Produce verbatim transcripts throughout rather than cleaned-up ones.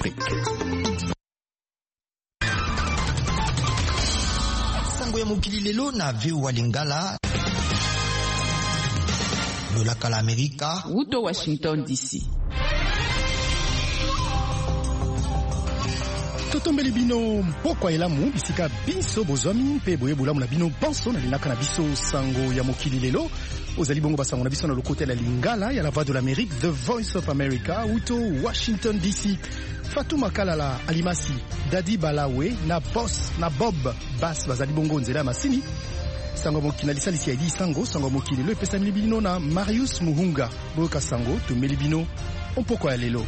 d'Afrique. Sango ya mokili lelo na V O A Lingala. Lolaka la Amerika. Wuto Washington D C. Totombeli bino mpokwa elamu bisika biso bozwami mpe boye bolamu na bino banso na linaka na biso sango ya mokili lelo. Ozali bongo basango na biso na lokote la Lingala ya la Voix de l'Amérique, The Voice of America, Wuto Washington D C. Fatuma Kalala Alimasi, Dadi Balawe na Boss na Bob Bass bazali bongo nzela masini. Sango mokili na lisalisi ya di sango sango mokili lelo epesa milibino na Marius Muhunga. Boyoka sango to melibino mpokwa ya lelo.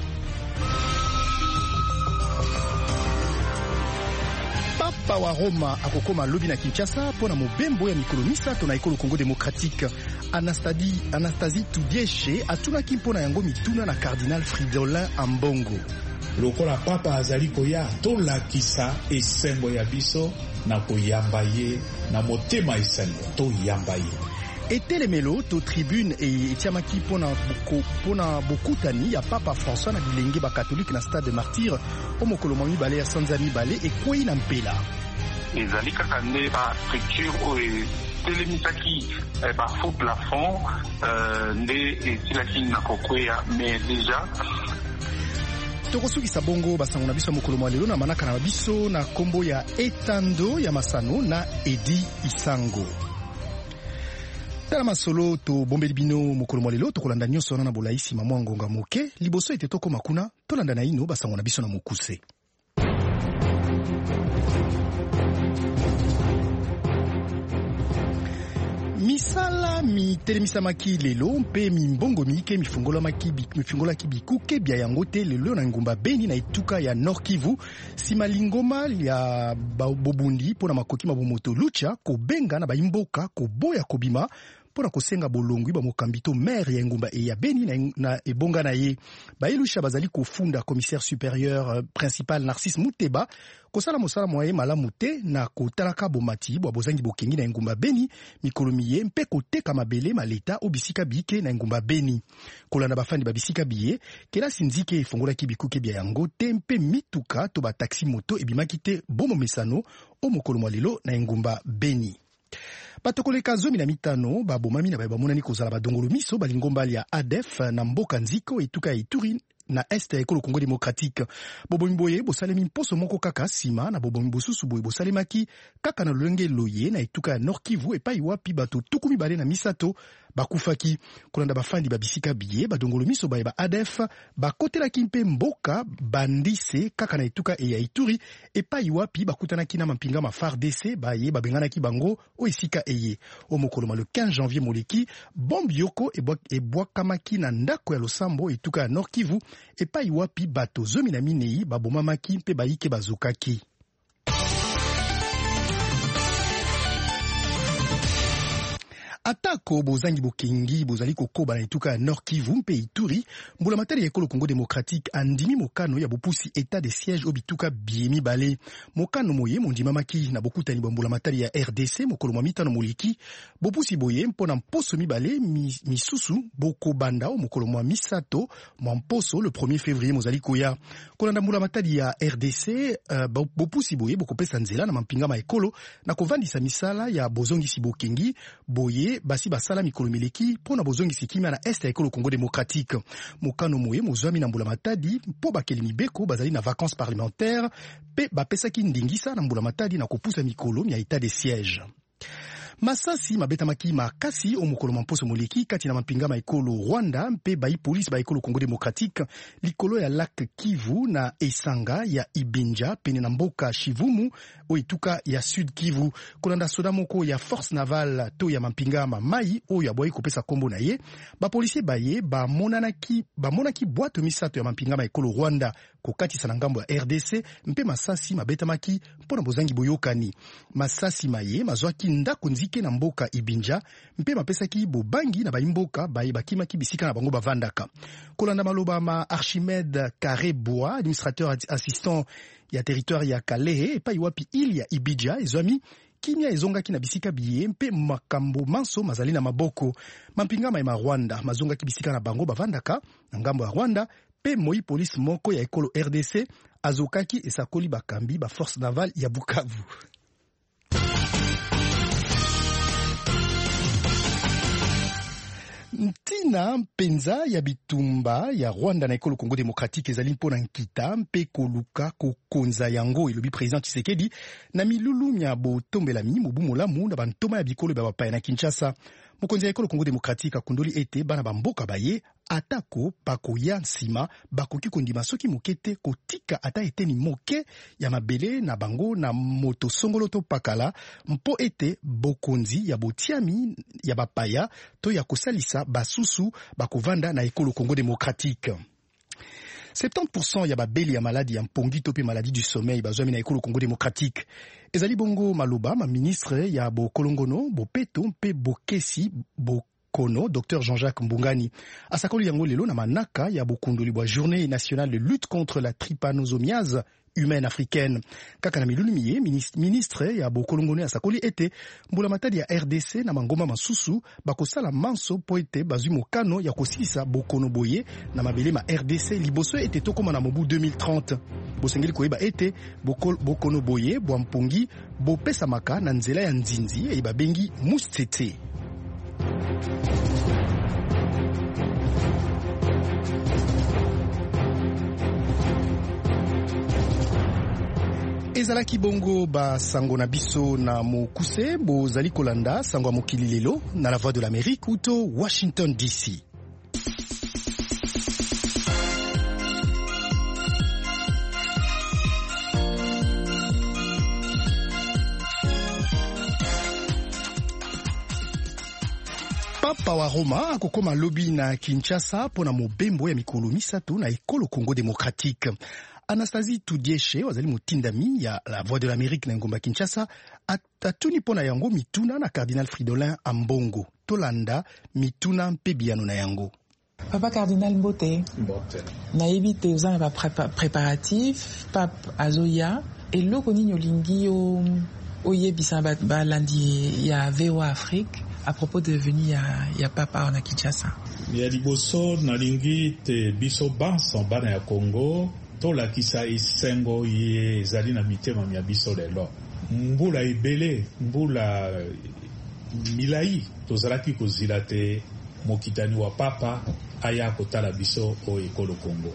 Papa wa Roma akokoma lobi na Kinshasa pona mobembo ya mikolo misato na ekolo Congo démocratique. Anastasie Anastasie Tudieshe atuna kimpona yango mituna na Cardinal Fridolin Ambongo. Lokola papa azali koya tolakisa esengo ya biso na koyamba ye na motema esengo toyamba ye. Etelemelo to tribune e etiamaki pona boko pona bokutani ya Papa François na bilenge ba catholique na Stade de Martyrs o mokolo mami bale ya Sanzani bale ekwei na mpela. Ezali kaka nde ba structure oyo telemisaki ba faux plafond nde esilaki na kokwea mais déjà tokosukisa bongo basango na biso mokolo mwa lelo na manaka na biso na kombo ya Etando ya Masano na Edi Isango. Tala masolo to bombeli bino mokolo mwa lelo tokolanda nyonso wana na bolaisi mamwa ngonga moke liboso ete toko makuna tolanda na ino basango na biso na mokuse. Misala mi telemisamaki lelo mpe mimbongo miike mifungola makibi mifungola kibikuke bya yango te lelo na ngumba Beni na etuka ya Nord Kivu sima lingoma ya bobundi pona makoki mabomoto lucha kobenga na baimboka koboya kobima pona kosenga bolongwi ba mokambito maire ya ngumba e ya Beni na, na ebonga na ye bailusha bazali kofunda commissaire supérieur uh, principal Narcisse Muteba kosala mosala moye malamu te na kotalaka bomati bwa bozangi bokengi na ngumba Beni mikolo miye mpe koteka mabele maleta obisika bike na ngumba Beni kolanda bafandi babisika biye kelasi nzike efongola kibikuke bya yango te mpe mituka to ba taxi moto ebimaki te bomo mesano o mokolo mwa lelo na ngumba Beni. Batokoleka zomi na mitano babomami na bamonani kozala badongolo miso balingombali ya A D F na mboka nziko etuka ya Ituri na este ya ekolo Congo démocratique. Bobomi boye bosalemi mposo moko kaka sima na bobomi bosusu boye bosalemaki kaka na lolenge loye na etuka ya Nord Kivu epai wapi bato tukumi bale na misato bakufaki kolanda bafandi babisika biye badongolo miso baye ba A D F bakotelaki mpe mboka bandise kaka na etuka e ya Ituri epai wapi bakutanaki na mampinga ma F A R D C baye babenganaki bango o esika eye o mokolo le quinze janvier moleki bombe yoko ebwakamaki na ndako ya losambo etuka ya Nord Kivu epai wapi bato zomi na minei babomamaki mpe baike bazokaki. Atako bozangi bokengi bozali kokoba na etuka ya Nord Kivu mpe Ituri mbula matari ya ekolo Congo démocratique andimi mokano ya bopusi état de siège obituka biemi bale mokano moye mondimamaki na bokutani mbula matari ya R D C mokolo mwa mitano moliki bopusi boye mpona mposo mibale misusu boko banda o mokolo mwa misato mwa mposo le premier février mozali koya kolanda mbula matari ya R D C uh, bopusi boye bokopesa nzela na mampinga ma ekolo na kovandisa misala ya bozongisi bokengi boye basi basala mikolo mileki pona bozongisi kimia na este ya ekolo Congo démocratique mokano moye mozwami na mbula matadi mpo bakeli mibeko bazali na vacances parlementaires pe bapesaki ndingisa na mbula matadi na kopusa mikolo ya état de siège. Masasi mabetamaki makasi o mokolo mamposo moleki kati na mampinga ma ekolo Rwanda mpe bai police ba ekolo Congo démocratique likolo ya lac Kivu na esanga ya Ibinja pene na mboka Shivumu o etuka ya Sud Kivu kolanda soda moko ya force navale to ya mampinga ma mai o ya boyi kopesa kombo na ye ba policier baye ba monanaki ba monaki boîte misato ya mampinga ma ekolo Rwanda kokatisa na ngambo ya R D C mpe masasi mabetamaki mpona bozangi boyokani masasi maye mazwaki ndako nzike na mboka Ibinja mpe mapesaki bobangi na baimboka baye bakimaki bisika na bango bavandaka kolanda maloba ma Archimède Kareboa administrateur assistant ya territoire ya Kalehe epai wapi ili ya Ibija ezwami kimia ezongaki na bisika biye mpe makambo manso mazali na maboko mampinga ma Rwanda mazongaki bisika na bango bavandaka na ngambo ya Rwanda pe moi police moko ya ekolo R D C azokaki esakoli bakambi ba force navale ya Bukavu. Ntina mpenza ya bitumba ya Rwanda na ekolo Congo Démocratique ezali mpona nkita mpe koluka kokonza yango elobi président Tshisekedi na milulu mya botombelami mobu molamu na bantoma ya bikolo bya bapaya na Kinshasa. Mokonzi ya ekolo Congo Démocratique akundoli ete bana bamboka baye atako bakoya nsima bakoki kondima soki mokete kotika ata eteni moke ya mabele na bango na moto songolo to pakala mpo ete bokonzi ya botiami ya bapaya to ya kosalisa basusu bakovanda na ekolo Congo Démocratique. soixante-dix pour cent ya babeli ya maladi ya mpongi to pe maladi du sommeil bazwami na ekolo Congo Démocratique. Ezali bongo maloba ma ministre ya bokolongono bopeto mpe bokesi bo Kono, docteur Jean-Jacques Mbungani. Asakoli yango lelo na manaka ya bokundoli bwa journée nationale de lutte contre la trypanosomiase humaine africaine. Kaka na milulu miye, ministre ya bokolongone asakoli ete mbula matadi ya R D C na mangoma masusu bakosala manso po ete bazwi mokano ya kosilisa bokono boye na mabele ma R D C liboso ete tokoma na mobu deux mille trente. Bosengeli koyeba ete bokol, bokono boye bwa mpongi bopesa maka na nzela ya nzinzi e babengi mustete. Ezalaki bongo ba sango na biso na mokuse bozali kolanda sango ya mokili lelo na la Voix de l'Amérique uto Washington D C. Papa wa Roma akokoma lobi na Kinshasa pona mobembo ya mikolo misatu na ekolo Congo Démocratique. Anastasie Tudieshe wazali motindami ya la Voix de l'Amérique na ngomba Kinshasa atuni pona yango mituna na Cardinal Fridolin Ambongo tolanda mituna mpe biano na yango. Papa Cardinal Mbote, Mbote. Nayebi te ozana ba préparatif Pape Azoya eloko nini olingi o oyebisa ba landi ya V O A Afrique à propos de venir ya ya papa na Kinshasa. Ya liboso nalingi te biso banso bana ya Congo tolakisa esengo ye ezali na mitema mya biso lelo. Mbula ebele, mbula milai tozalaki kozila te mokitani wa papa aya kotala biso o ekolo Congo.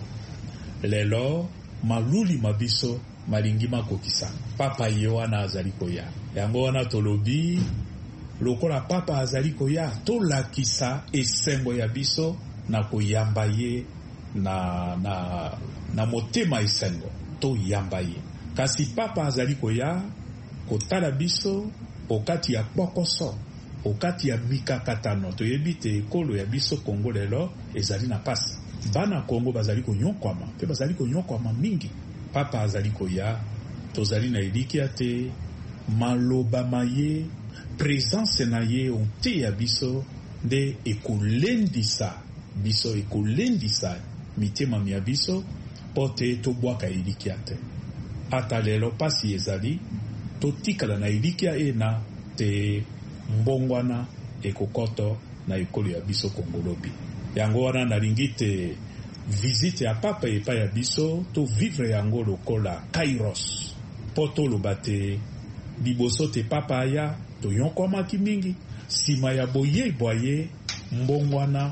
Lelo maluli mabiso malingi makokisa papa ye wana azali koya. Yango wana tolobi lokola papa azali koya tolakisa esengo ya biso na koyamba ye na na na motema esengo to yamba ye. Kasi papa azali koya kotala biso okati ya pokoso okati ya mikakatano toyebi te ekolo ya biso Congo lelo ezali na pasi. Bana Congo bazali konyokwama pe bazali konyokwama mingi. Papa azali koya tozali na elikia te maloba maye présence na ye onte ya biso nde ekolendisa biso ekolendisa mitema mya biso pote tobwaka elikia te. Ata lelo pasi ezali totikala na elikia ena te mbongwana ekokoto na ekolo ya biso Kongolobi. Yango wana nalingi te visite ya papa epa ya biso to vivre yango lokola kairos poto lobate liboso te papa aya to yonkomaki mingi sima ya boye boye mbongwana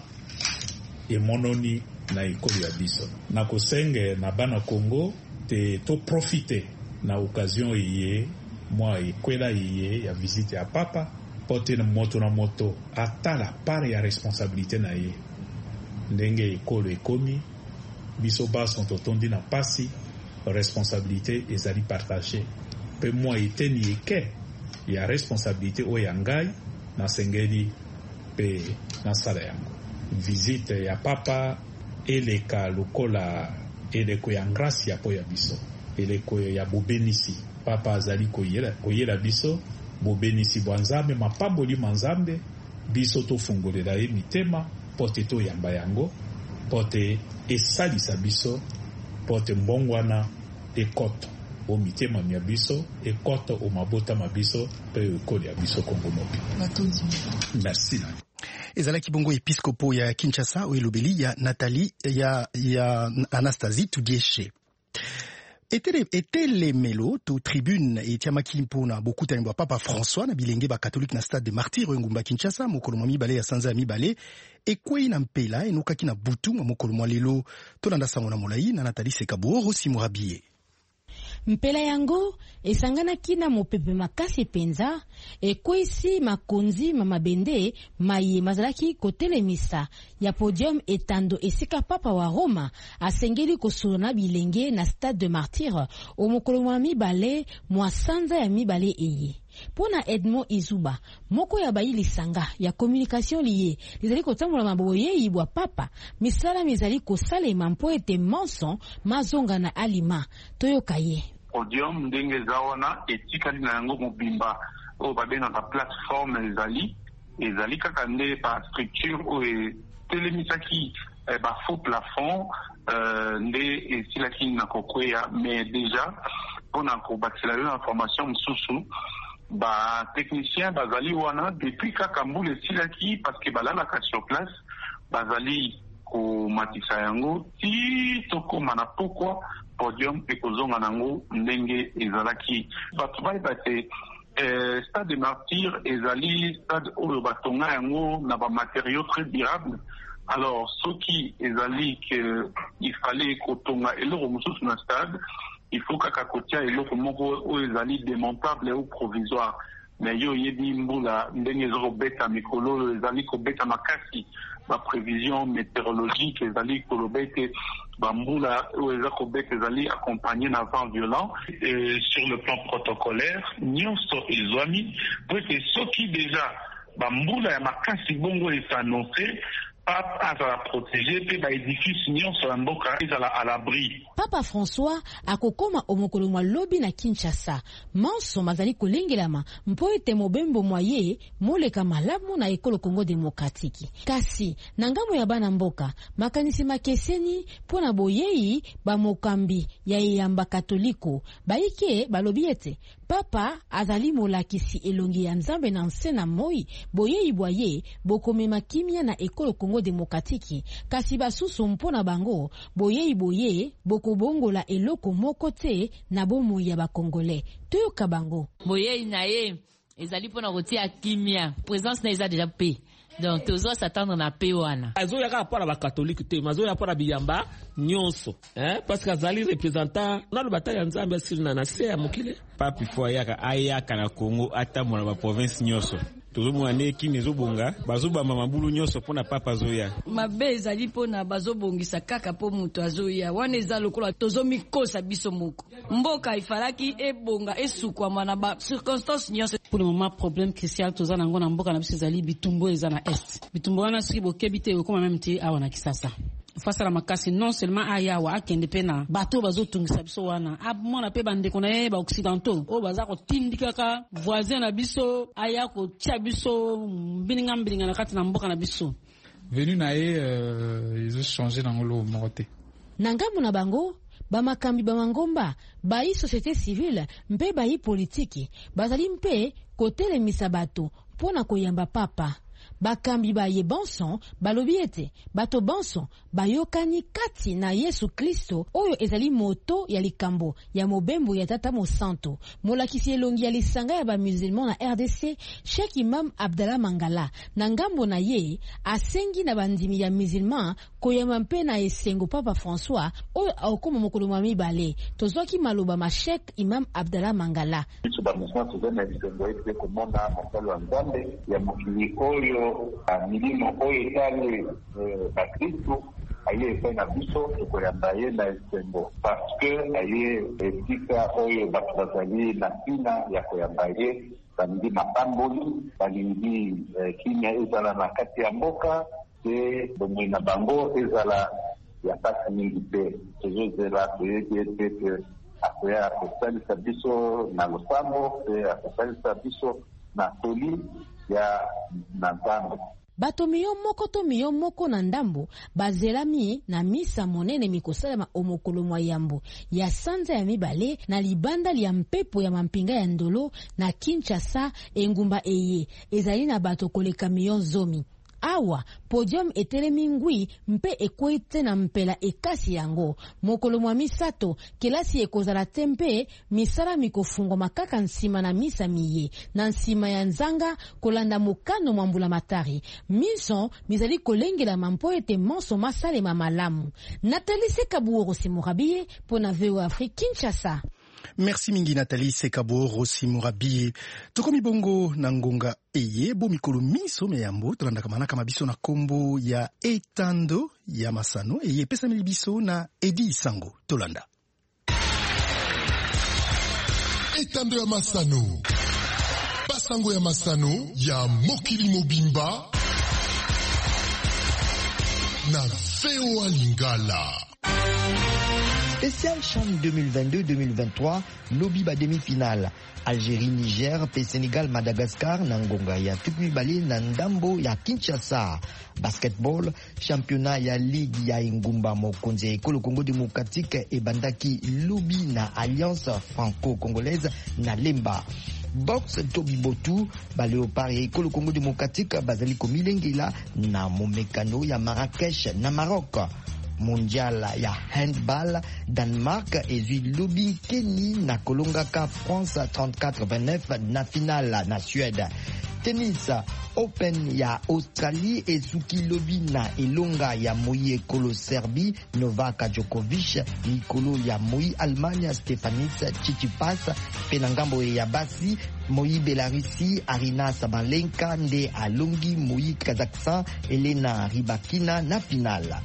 emononi na ekolo ya biso. Na kosenge na bana Congo te to profite na occasion iye mwa ekwela iye ya visite ya papa pote na moto na moto atala pare ya responsabilité na ye ndenge ekolo ekomi biso baso totondi na pasi responsabilité ezali partagée pe mwa eteni eke ya responsabilité o ya ngai na sengeli pe na sala yango. Visite ya papa eleka lokola eleko ya ngrasi ya po ya biso eleko ya bobenisi papa azali koyela koyela biso bobenisi bwa nzambe mapamboli manzambe biso tofungolela ye mitema pote to yamba yango pote esalisa biso pote mbongwana ekoto o mitema mya biso ekoto o mabota mabiso pe ekoli ya biso Kongomobi. Merci. Ezalaki bongo episkopo ya Kinshasa o elobeli ya Nathalie ya ya Anastasie Tudieshe. etelemelo to tribune etiamaki mpona bokuta ni papa François na bilenge ba catholique na stade de martyr ngumba Kinshasa mokolo mwa mibale ya sanza ya mibale ekwei na mpela enokaki na butu mokolo mwa lelo tolanda sango na molai na Nathalie Sekaboro Simurabie. Mpela yango esangana kina mopepe makasi penza ekwisi makonzi mamabende maye mazalaki kotelemisa ya podium etando esika papa wa Roma asengeli kosona bilenge na stade de martyr o mokolo mwa mibale mwa sanza ya mibale eye. Pona Edmond Izuba, moko ya bayi lisanga ya communication liye, lizali kotambola maboye yibwa papa, misala mizali kosalema mpo ete manson mazonga na alima toyokaye. Podium ndenge zawana etikali na yango mobimba o babengaka plateforme ezali ezali kaka nde pa structure o telemisaki ba faux plafond euh, nde esilaki na kokwea mais déjà pona ko batila yo information msusu ba technicien bazali wana depuis kaka mbule silaki parce que balalaka sur place bazali ko matisa yango ti tokoma na pokwa podium ekozonga nango ndenge ezalaki bato bayebate eh, stade de martyr ezali stade oyo batonga yango na ba matériaux très durables. Alors ce qui ezali que il fallait kotonga eloko mosusu na stade, il faut kaka kotia eloko moko oyo ezali démontable ou provisoire. Mais yo yebi mbula ndenge ezoko beta mikolo ezali ko beta makasi ba prévision météorologique ezali kolobete bambula ou ezako beta ezali accompagné d'un vent violent. Et sur le plan protocolaire nyonso ezwami pour que ceux qui déjà bambula ya makasi bongo est annoncé Papa va protéger pe ba édifice nyonso ya mboka ezala à l'abri. Papa François akokoma omokolo mwa lobi na Kinshasa. Manso mazali kolengelama mpo ete mobembo mwaye moleka malamu na ekolo Congo démocratique. Kasi na ngambo ya bana mboka makanisi makeseni pona boyeyi ba mokambi ya yamba katoliko baike balobi ete papa azali molakisi elongi ya Nzambe na nsena moi boyeyi boye bokomema kimia na ekolo Congo démocratique kasi basusu mpona bango boyeyi boye bokobongola eloko moko te na bomo ya ba Congolais toyoka bango boyeyi na ye ezali pona kotia kimia présence na eza déjà paix. Donc tozo s'attendre na paix wana azo yaka para ba catholique te mazo ya para biyamba nyonso hein parce que azali représentant na le bataille ya Nzambe sirina na se ya mokile papi fo yaka ayaka na Congo atamona ba province nyonso tozomwana kini ezobonga bazobamba mabulu nyonso pona papa zoya mabe ezali pona bazobongisa kaka po mutu azoya wana eza lokola tozomikosa biso moko mboka ifalaki ebonga esukwa na ba circonstances nyonso. Pour le moment problème crucial toza nango na mboka na biso ezali bitumbo eza na est bitumbo wana siki bokebite okoma même ti awa na Kisasa face à la makasi non seulement ayawa akende pena bateau bazotungisa biso wana abmona pe bandeko na ye ba occidentaux o baza ko tindikaka voisin na biso aya ko tia biso mbininga mbininga na kati na mboka na biso venu na ye euh, ils ont changé dans le moté nangamu na bango bamakambi bamangomba bayi société civile mpe bayi politiki bazali mpe kotelemisa bato pona koyamba papa bakambi ba ye banson balobi ete bato banson bayokani kati na Yesu Kristo oyo ezali moto ya likambo ya mobembo ya tata mosanto molakisi elongi ya lisanga ya ba musulman na R D C Cheikh Imam Abdallah Mangala na ngambo na ye asengi na bandimi ya musulman koyamba mpe na esengo papa François oyo akoma mokolo mwa mibale tozwaki maloba ma Cheikh Imam Abdallah Mangala ya mokili oyo milimo oyo etali bakristu aye epai na biso tokoyamba ye na esengo parce que aye esika oyo bato bazali na ntina ya koyamba ye balingi mapamboli balingi kimia ezala na kati ya mboka te bomoi na bango ezala ya pasi mingi te tozozela toyebi ete te akoya kosalisa biso na losambo pe akosalisa biso na toli ya na Nzambe. Bato miyo moko to miyo moko na ndambo bazelami na misa monene mikosalama omokolo mwa yambo ya sanza ya mibale na libanda lia mpepo ya mampinga ya ndolo na Kinshasa engumba eye ezali na bato koleka miyo zomi. awa podium etelemi ngwi mpe ekwei te na mpela ekasi yango. Mokolo mwa misato kelasi ekozala te mpe misala mikofungwa kaka nsima na misa miye na nsima ya nzanga kolanda mokano mwa mbulamatari. Miso mizali kolengela mampo ete monso masalema malamu. Nathalie Sekabou Rossi Mourabiye pona V O A Afrique Kinshasa. Merci mingi Nathalie Sekabo Rossi Mourabiye. Tokomi bongo na ngonga eye bo mikolo miso meyambo tolanda kamana kama biso na kombo ya etando ya masano eye pesa mili biso na Edi Sango tolanda. Etando ya masano. Basango ya masano ya mokili mobimba na V O A Lingala. Spécial CHAN deux mille vingt-deux deux mille vingt-trois, lobby ba demi-finale. Algérie, Niger, pe Sénégal, Madagascar, Nangonga ya Tukmibale, Nandambo ya Kinshasa. Basketball, championnat ya Ligue ya Ingumba Mokonze Ekolo Congo Démocratique et Bandaki lobby na Alliance Franco-Congolaise na Lemba. Box Tobi Botu, ba Léopard et Ekolo Congo Démocratique, bazali komilengela na Momekano ya Marrakech na Maroc. Mondial ya handball, Danemark ezui lobby Kenny na Kolongaka France trente-quatre vingt-neuf na finale na Suède. Tennis Open ya Australie ezuki lobby na Elonga ya Moi Ekolo Serbie, Novak Djokovic Nikolo ya Moi Allemagne, Stefanis Tsitsipas penangambo ya basi Moi Belarusi, Arina Sabalenka nde alongi Moi Kazakhstan, Elena Rybakina na finale.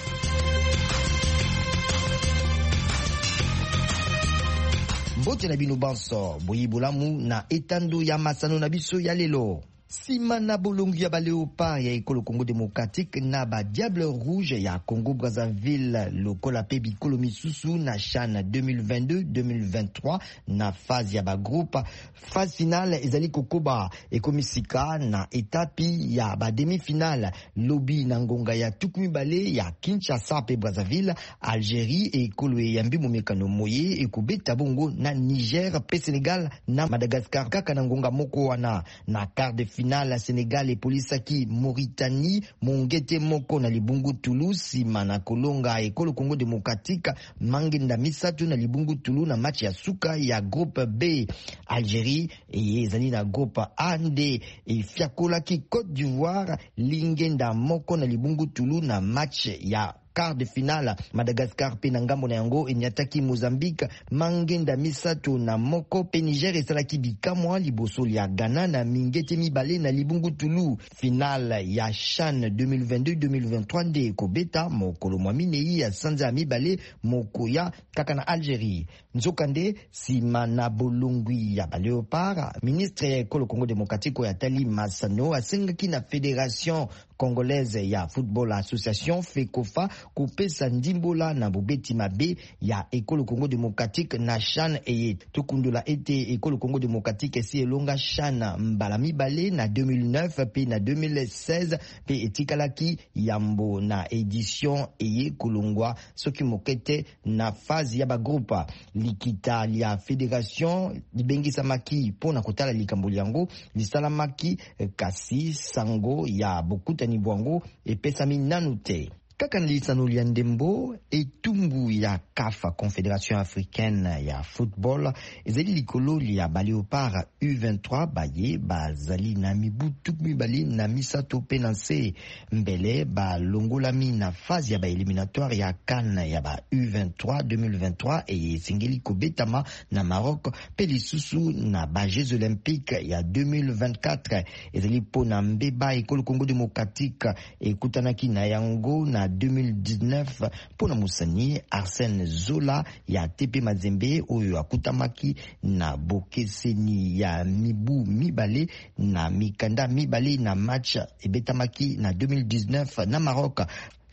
Mbote na bino banso, boyi bolamu na etando ya masano na biso ya lelo. Sima na bolongi ya ba Léopard ya Ekolo Congo Démocratique na ba Diable Rouge ya Congo Brazzaville lokola pe bikolo misusu na CHAN deux mille vingt-deux deux mille vingt-trois na phase ya ba groupe. Phase finale ezali kokoba ekomisika na etapi ya ba demi-finale. Lobby na ngonga ya Tukmibale ya Kinshasa pe Brazzaville, Algérie e Ekolo ya Mbimo Mekano Moye ekobeta bongo na Niger pe Sénégal na Madagascar kaka na ngonga moko wana na quart de finale Sénégal et Polisaki Mauritanie mongete moko na libungu Toulouse sima na kolonga Ekolo Congo Démocratique mangenda misatu na libungu Toulouse na match ya suka ya groupe B. Algérie et ezali na groupe A nde e fiakolaki Côte d'Ivoire lingenda moko na libungu Toulouse na match ya quart de finale. Madagascar pe na ngambo na yango enyataki Mozambique mangenda misato na moko pe Niger esalaki bikamwa liboso ya Ghana na mingete mibale na libungu Tulu. Finale ya CHAN deux mille vingt-deux deux mille vingt-trois nde kobeta mokolo mwa minei ya sanza ya mibale moko ya kaka na Algérie. Nzokande sima na bolongwi ya ba Léopard, ministre ya Ekolo Congo Démocratique ya Tali Masano asengaki na Fédération Congolaise ya Football Association FECOFA kopesa ndimbola na bobeti mabe ya Ekolo Congo Démocratique na CHAN eye tukundula ete Ekolo Congo Démocratique si elonga CHAN mbala mibale na deux mille neuf pe na deux mille seize pe etikalaki yambo na édition eye kolongwa soki mokete na phase ya ba groupe. Likita ya Fédération libengisamaki pona kotala likambo yango lisalamaki kasi sango ya bokuta ni bwango epesami nanu te. Kaka lisano lia ndembo etumbu ya C A F Confédération Africaine ya Football ezali likolo lia ba Léopard U vingt-trois baye bazali na mibu tukmibali na misato penanse mbele ba longolami na phase ya ba éliminatoire ya CAN ya ba U vingt-trois deux mille vingt-trois et singeli kobetama na Maroc pe lisusu na ba Jeux Olympiques ya deux mille vingt-quatre ezali pona mbeba Ekolo Congo Démocratique ekutanaki na yango na deux mille dix-neuf pona musani Arsène Zola ya T P Mazembe oyo akutamaki na bokeseni ya mibu mibale na mikanda mibale na match ebetamaki na deux mille dix-neuf na Maroc.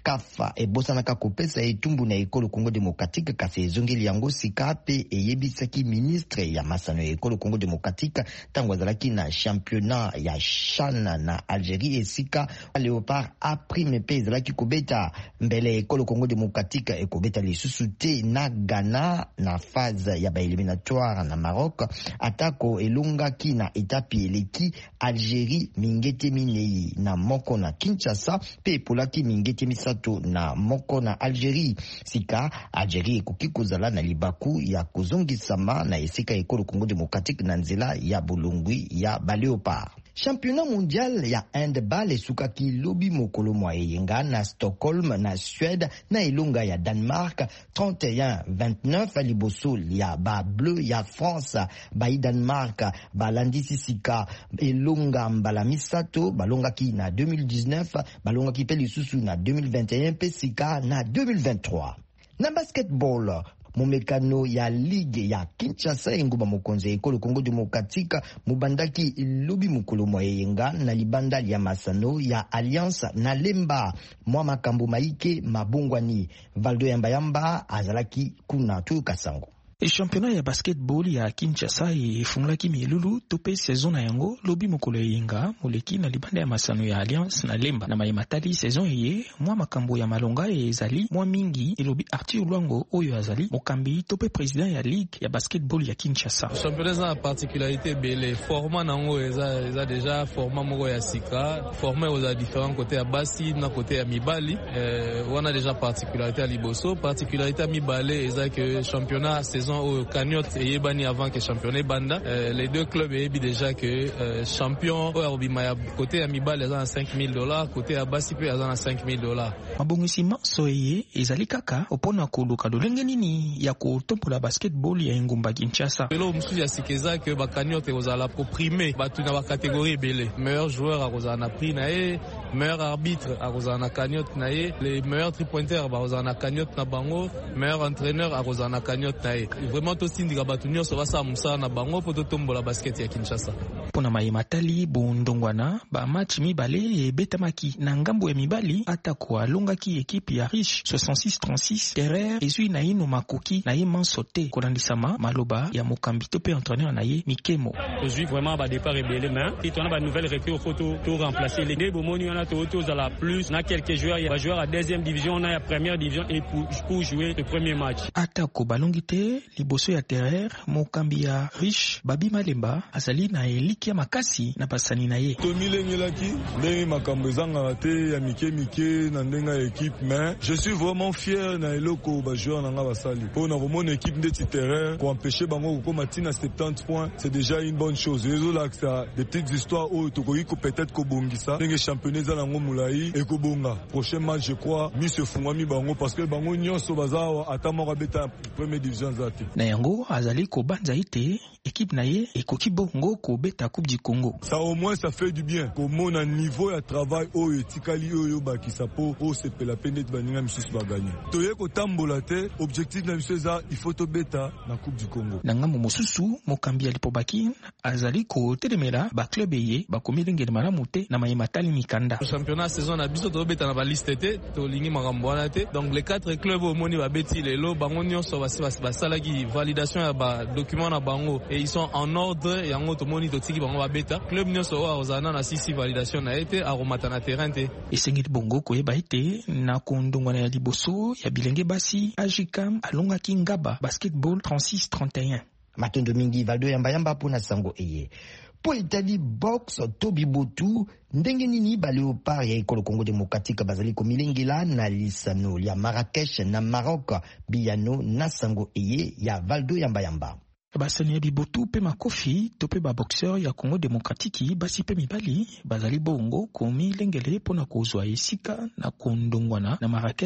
kafa ebosanaka kopesa etumbu na ekolo Congo Démocratique kasi ezongeli yango sika pe eyebisaki ministre ya masano ya ekolo Congo Démocratique tango azalaki na championnat ya CHAN na Algérie esika Léopard a prime pe ezalaki kobeta mbele ekolo Congo Démocratique ekobeta lisusu te na Ghana na phase ya ba éliminatoire na Maroc atako elongaki na etape eleki Algérie mingete minei na moko na Kinshasa pe polaki mingete misato na moko na Algérie sika Algérie ekoki kozala na libaku ya kozongisama na esika ekolo Congo Démocratique na nzela ya bulungwi ya Baléopard. Championnat mondial ya handball esukaki lobi mokolo mwa eyenga na Stockholm na Suède na elonga ya Danemark trente et un vingt-neuf liboso ya ba bleu ya France ba Danemark balandisi sika elonga mbala misato balongaki na deux mille dix-neuf balongaki pe lisusu na deux mille vingt et un pe sika na deux mille vingt-trois. Na basketball momekano ya ligue ya Kinshasa enguba mokonze ekolo Congo Démocratique mubandaki lobi mukolo moyenga na libanda ya masano ya Alliance na Lemba mwa makambo maike mabongwani Valdo Yamba Yamba azalaki kuna tu kasango. E championnat ya basketball ya Kinshasa efungulaki milulu tope saison na yango lobi mokolo yenga moleki na libanda ya masano ya Alliance na Lemba na mayematali saison ye mwa makambo ya malonga ezali mwa mingi elobi Arthur Luango oyo azali mokambi tope président ya ligue ya basketball ya Kinshasa. Championnat na particularité bele format nango eza eza déjà format moko ya sika format aux différents côtés ya basi na côté ya mibali euh, on a déjà particularité à liboso particularité à mibale eza que championnat saison au cagnotte et Yebani avant que championnat banda euh, les deux clubs ebi déjà que euh, champion au Arubimaya côté Amibal les a cinq mille dollars côté Abasi pe a cinq mille dollars. Mabongisima soye ezali kaka opona koluka dolenge nini ya kotompola basketball ya Ngumba Kinshasa. Lelo mususu ya sikeza que ba cagnotte ozala pour primer batu na ba catégorie belé meilleur joueur a kozana prix na e meilleur arbitre a kozana cagnotte na e les meilleurs three pointers ba kozana cagnotte na bango meilleur entraîneur a kozana cagnotte na e vraiment to sindika batu nyonso basa musala na bango po to tombola basket ya Kinshasa. Pona mayematali bondongwana ba match mibale ebetamaki na ngambo ya mibali atako alongaki ekipe ya Riche soixante-six trente-six Terrer ezui na ino makoki na ye mansote kolandisama maloba ya mokambi to pe entraîneur na ye Mikemo. Aujourd'hui vraiment ba départ rebelle mais et on a ba nouvelle recrue photo to remplacer les deux bomoni on a to to la plus na quelques joueurs il y a joueurs à deuxième division on a la première division et pour, pour jouer le premier match. Atako balongite liboso ya Terrer mokambi ya Riche Babi Malemba azali na eliki ya makasi na basani na ye. To milengelaki ndenge makambo ezanga te ya mike mike na ndenga équipe mais je suis vraiment fier na eloko ba joueur na nga basali. Pour na mon équipe ndeti Terrer ko empêcher bango ko matina soixante-dix points c'est déjà une bonne chose. Réseau là que ça des petites histoires où to ko peut-être ko bongisa ndenge championnat za nango mulai et ko bonga. Prochain match je crois mi se fungwa mi bango parce que bango nyonso bazawa atamo kabeta première division zate. Na yango azali ko banza ite équipe na ye ekoki bongo ko beta coupe du Congo. Ça au moins ça fait du bien. Comme on a niveau ya travail o etikali oyo bakisa po o sepela peine de baninga misusu ba gagner. Toye ko tambola te objectif na misuza il faut to beta na coupe du Congo. Na ngambo mosusu mokambi alipobaki azali ko telemela ba club ye ba komilenge malamu te na mayematali mikanda. Le championnat saison na biso to beta na ba liste te to lingi makambo wana te. Donc les quatre clubs au moni ba beti lelo bango nyonso ba ba salaki validation ya ba document na bango et ils sont en ordre et en auto moni to tiki bango ba beta club nyonso wa ozana na sisi validation na été aromata na terrain te. Esengeli bongo koyeba ete na kondongwana ya liboso ya bilenge basi Ajikam alongaki ngaba basketball trente-six trente et un. Matondo mingi Valdo Yamba Yamba pona sango eye. Po itali box Tobi Botu ndenge nini ba Léopard ya ekolo Congo Démocratique bazali ko milengela na lisano ya Marrakech na Maroc biyano na sango eye ya Valdo Yamba Yamba. Basani ya bibotu pe makofi to pe ba boxeur ya Congo Démocratique basi pe mibali bazali bongo komi lengele pona kozwa esika na kondongwana na Marrakech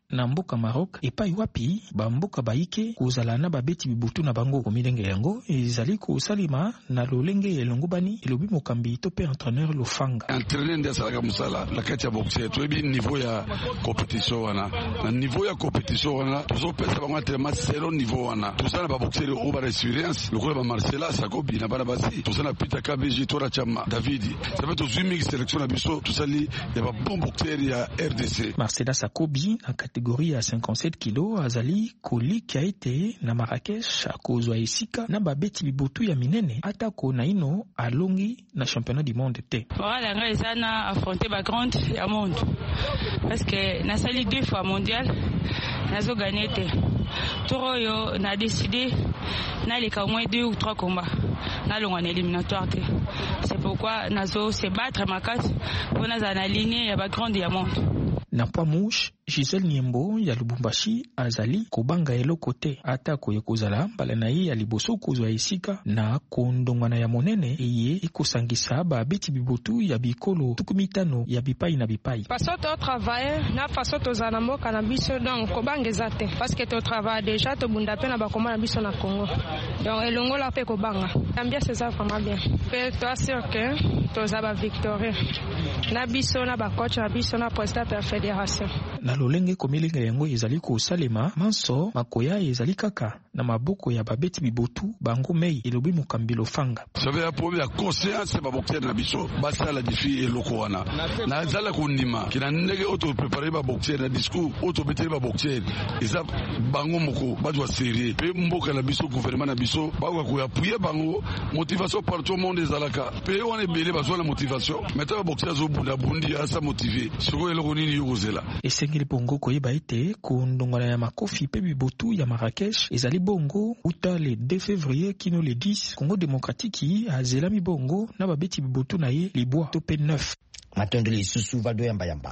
na mboka Maroc epai wapi bamboka baike kozala na babeti bibutu na bango komilenge yango ezali kosalima na lolenge elongobani elobi mokambi to pe entraîneur Lofanga. Entraîneur nde asalaka mosala la kati ya boxe toyebi niveau ya compétition wana na niveau ya compétition wana tozopesa bango entraînement selon niveau wana tozala ba boxeur oyo ba expérience lokola ba Marcela Sakobi na bana basi tozala Peter K B J Tora Chama David ça fait tozwi mingi sélection na biso tozali ya ba bon boxeur ya R D C. Marcela Sakobi na catégorie ya cinquante-sept kilos azali koliki a été na Marrakech akozwa esika na babeti bibutu ya minene atako na ino alongi na championnat du monde te. Voilà nga ezana affronter ba grande ya monde parce que na sali deux fois mondial nazo gagner te. Toro yo na décidé na les au moins deux ou trois combats na longa na éliminatoire te. C'est pourquoi nazo se battre ma carte pour naza na ligne ya ba grande ya monde. Na poids mouche Gisèle Niembo ya Lubumbashi azali kobanga eloko te ata koye kozala mbala na ye ya liboso kozwa esika na kondongwana ya monene eye ekosangisa babeti bibutu ya bikolo tukumitano ya bipai na bipai. Paso to travailler na façon tozala mboka na biso donc kobanga eza te parce que to travaille déjà to bunda pe na bakoma na biso na Congo donc elongo la pe kobanga ambiance eza vraiment bien pe toi sûr que tozaba victoire na biso na bakoch na biso na président de la fédération. Na lolenge komilinga yango ezali kosalema manso makoya ezali kaka na maboko ya babeti bibotu bango mei elobi mokambi Lofanga. Sabe ya problème ya conscience ba boxer na biso basala difi eloko wana na zala kunima kina ndenge auto préparer ba boxer na discours auto beteli ba boxer eza bango moko badwa série pe mboka na biso gouvernement na biso ba ko appuyer bango motivation partout au monde ezalaka pe on est belé bazwa la motivation maintenant ba boxer zo bunda bundi asa motiver siko eloko nini yozela esengeli bongo koyeba ete kondongwana ya makofi pe bibotu ya Marrakech ezali bongo uta le deux février kino le dix Congo démocratique azelami bongo na babeti bibotu na ye libwa to pe neuf matondeli susu vado yamba yamba.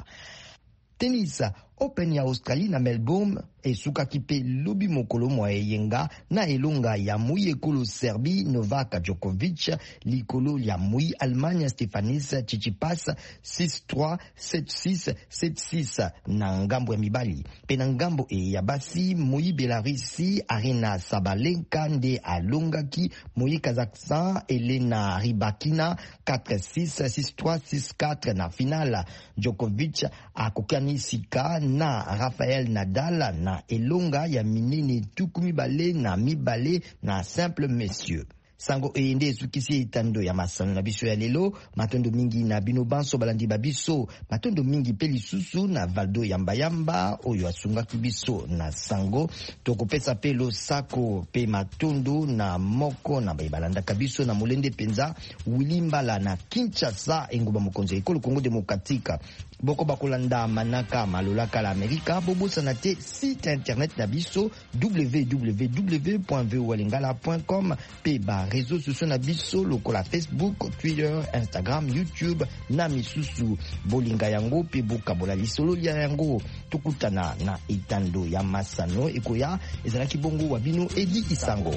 Tennis Open ya Australie na Melbourne esuka kipe lobi mokolo mwa yenga na elonga ya mui ekolo Serbie Novak Djokovic likolo ya mui Allemagne Stefanis Tsitsipas six trois sept six sept six na ngambo ya mibali pe na ngambo e ya basi mui Belarusi Arina Sabalenka nde alongaki mui Kazakhstan Elena Rybakina quatre six six trois six quatre na finale. Djokovic akokanisika na Rafael Nadal na elonga ya minene tuku mibale na mibale na simple messieurs. Sango ende sukisi itando ya masano na biso ya lelo matondo mingi na bino banso balandi babiso matondo mingi peli susu na Valdo yamba yamba oyo asunga kibiso na sango tokopesa pelo sako pe matondo na moko na balanda kabiso na molende penza Wilimbala na Kinshasa enguba mokonzi ekolo Congo démocratique boko bakolanda manaka malolaka la Amerika bobosa na te site internet na biso w w w point voa lingala point com pe ba réseaux sociaux na biso lokola Facebook, Twitter, Instagram, YouTube na misusu bolinga yango pe bokabola lisolo ya yango tukutana na itando ya masano ekoya ezalaki bongo wa bino Edi Isango.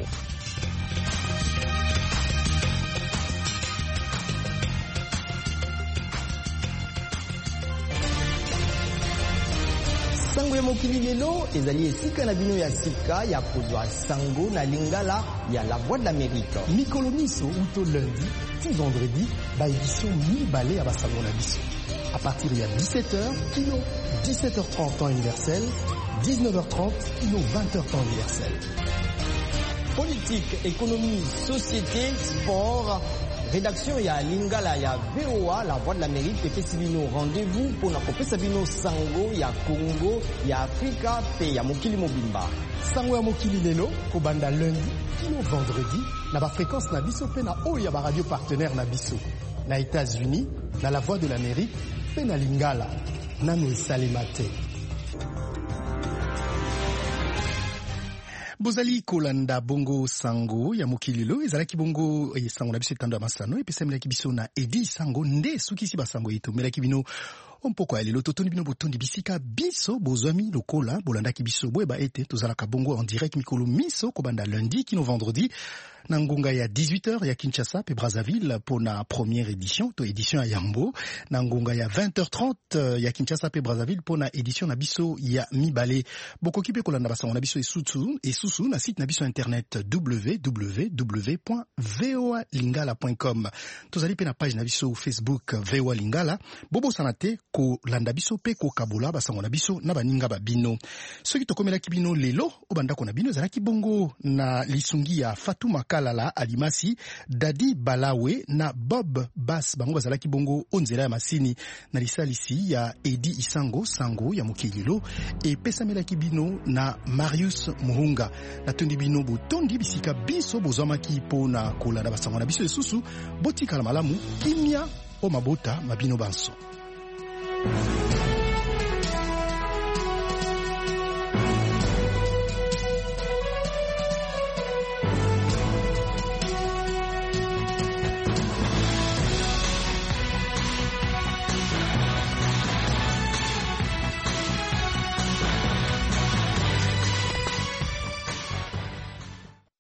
Sango ya mokili lelo ezali esika na bino ya sika ya kozwa sango na lingala ya La Voix de l'Amérique. Mikolo miso uto lundi ti vendredi ba édition mibale ya basango na biso. À partir ya dix-sept heures kilo dix-sept heures trente temps universel, dix-neuf heures trente kilo vingt heures temps universel. Politique, économie, société, sport. Rédaction ya lingala ya V O A La Voix de l'Amérique et Sabino rendez-vous pour na kopesa bino sango ya Congo ya Afrika pe ya mokili mobimba. Sango ya mokili lelo ko banda lundi kino vendredi na ba fréquence na biso pe na oyo ya ba radio partenaire na biso na États-Unis na La Voix de l'Amérique pe na lingala nano esalemate. Bozali kolanda bongo sango ya mokililo ezalaki bongo e sango na biso etando ya masano epesamelaki biso na Edi Sango nde sukisi basango etomelaki bino ompoko ya lelo totoni bino botondi bisika biso bozwami lokola bolandaki biso boyeba ete tozalaka bongo en direct mikolo miso kobanda lundi kino vendredi na ngonga ya dix-huit heures ya Kinshasa pe Brazzaville pour na première édition to édition ya Yambo, na ngonga ya vingt heures trente ya Kinshasa pe Brazzaville pour na édition na biso ya Mibale. Boko kipe kolanda basango na biso esusu esusu na site na biso internet w w w point voa lingala point com. Tozali pe na page na biso Facebook Voa Lingala. Bobo sanate ko landa biso pe ko kabola basango na biso na baninga babino. Soki tokomela kibino lelo obanda ko na bino zalaki bongo na lisungi ya Fatuma Kalala Alimasi, Dadi Balawe na Bob Bass bango bazalaki bongo onzela ya masini na lisalisi ya Edi Isango Sango ya Mokililo e pesamela kibino na Marius Muhunga. Na tondi bino botondi bisika biso bozwamaki po na kolanda basango na biso esusu botika la malamu kimia o mabota mabino banso.